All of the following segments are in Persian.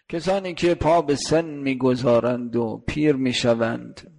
کسانی که پا به سن میگذارند و پیر میشوند،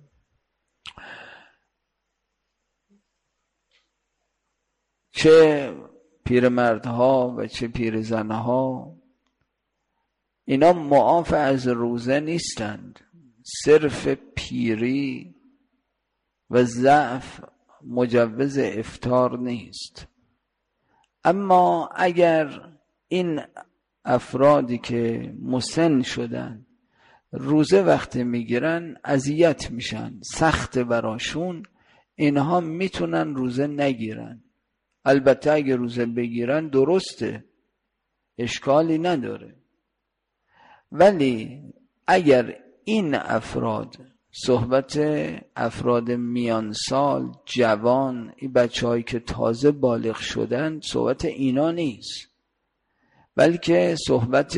چه پیرمردها و چه پیرزنها، اینا معاف از روزه نیستند. صرف پیری و ضعف مجوز افطار نیست. اما اگر این افرادی که مسن شدن روزه وقتی میگیرن اذیت میشن، سخت براشون، اینها میتونن روزه نگیرن. البته اگه روزه بگیرن درسته، اشکالی نداره. ولی اگر این افراد، صحبت افراد میان سال، جوان، این بچه‌هایی که تازه بالغ شدن، صحبت اینا نیست، بلکه صحبت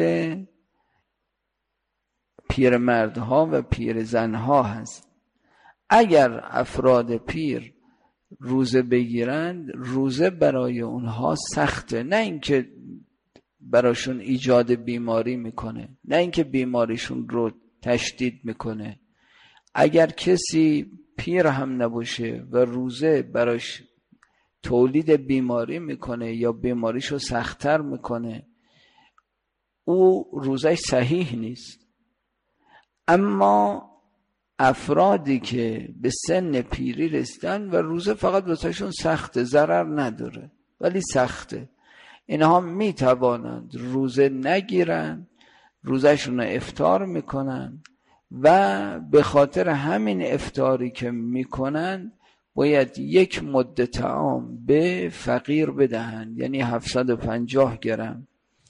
پیرمردها و پیرزنها هست. اگر افراد پیر روزه بگیرند، روزه برای اونها سخته، نه اینکه براشون ایجاد بیماری میکنه، نه اینکه بیماریشون رو تشدید میکنه. اگر کسی پیر هم نباشه و روزه براش تولید بیماری میکنه یا بیماریشو سخت‌تر میکنه، او روزش صحیح نیست. اما افرادی که به سن پیری رسیدن و روزه فقط واسهشون سخته، ضرر نداره ولی سخته، اینها میتوانند روزه نگیرن، روزهشون رو افطار میکنن و به خاطر همین افطاری که میکنن باید یک مد طعام به فقیر بدهند، یعنی 750 گرم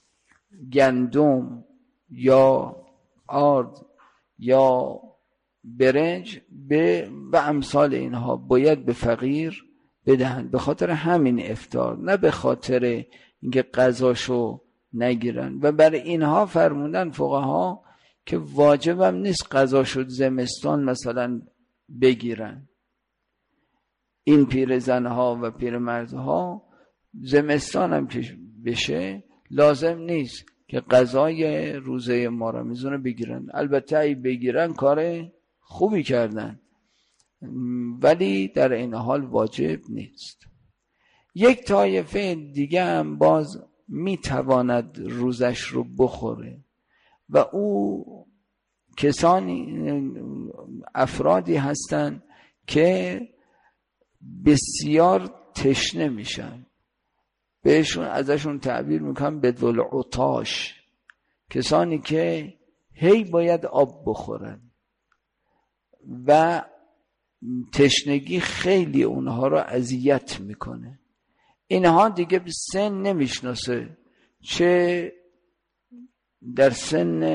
گندم یا آرد یا برنج و امثال اینها باید به فقیر بدهند، به خاطر همین افطار، نه به خاطر اینکه غذاشو نگیرن. و برای اینها فرمودن فقها که واجبم نیست غذاشو زمستان مثلا بگیرن. این پیرزنها و پیرمردها زمستان هم که بشه لازم نیست که غذای روزه ما رمضان بگیرن. البته ای بگیرن کار خوبی کردن، ولی در این حال واجب نیست. یک طایفه دیگه هم باز میتواند روزش رو بخوره و او افرادی هستند که بسیار تشنه میشن، ازشون تعبیر میکنم بدل عطاش، کسانی که هی باید آب بخورن و تشنگی خیلی اونها رو اذیت میکنه. اینها دیگه به سن نمیشناسه، چه در سن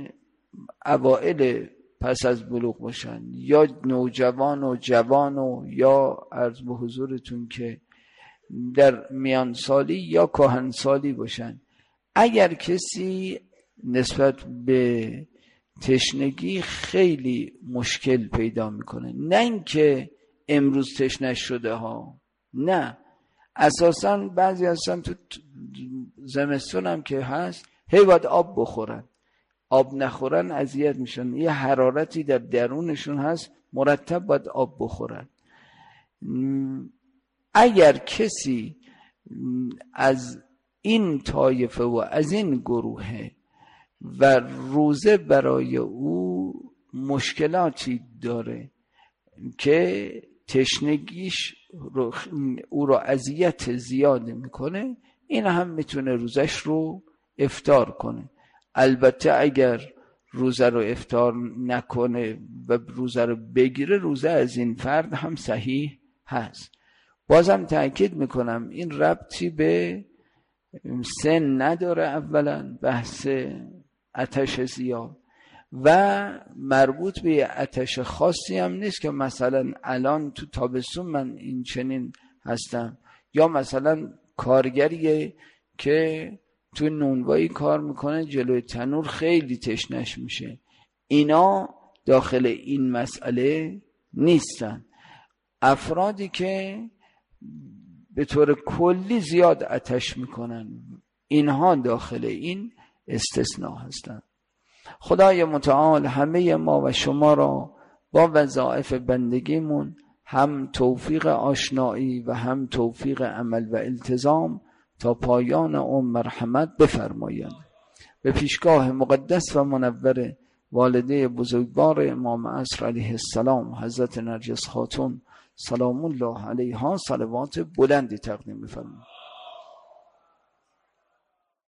اوائل پس از بلوغ باشن یا نوجوان و جوان و یا عرض به حضورتون که در میان سالی یا کهن سالی باشن. اگر کسی نسبت به تشنگی خیلی مشکل پیدا میکنه، نه اینکه امروز تشنه شده ها، نه، اساساً بعضی هستن تو زمستون هم که هست هی باید آب بخورن، آب نخورن اذیت میشن، یه حرارتی در درونشون هست، مرتب باید آب بخورن. اگر کسی از این طایفه و از این گروه و روزه برای او مشکلاتی داره که تشنگیش او رو اذیت زیاد میکنه، این هم میتونه روزش رو افطار کنه. البته اگر روزه رو افطار نکنه و روزه رو بگیره، روزه از این فرد هم صحیح هست. بازم تأکید میکنم این ربطی به سن نداره، اولا بحث آتش زیاد و مربوط به آتش خاصی هم نیست که مثلا الان تو تابستون من این چنین هستم، یا مثلا کارگریه که تو نونوایی کار میکنه جلوی تنور خیلی تشنش میشه، اینا داخل این مسئله نیستن. افرادی که به طور کلی زیاد آتش میکنن، اینها داخل این استثناء هستن. خدای متعال همه ما و شما را با وظایف بندگیمون هم توفیق آشنایی و هم توفیق عمل و التزام تا پایان عمر مرحمت بفرمایند. به پیشگاه مقدس و منور والده بزرگوار امام عصر علیه السلام حضرت نرگس خاتون سلام الله علیها صلوات بلندی تقدیم بفرمایید.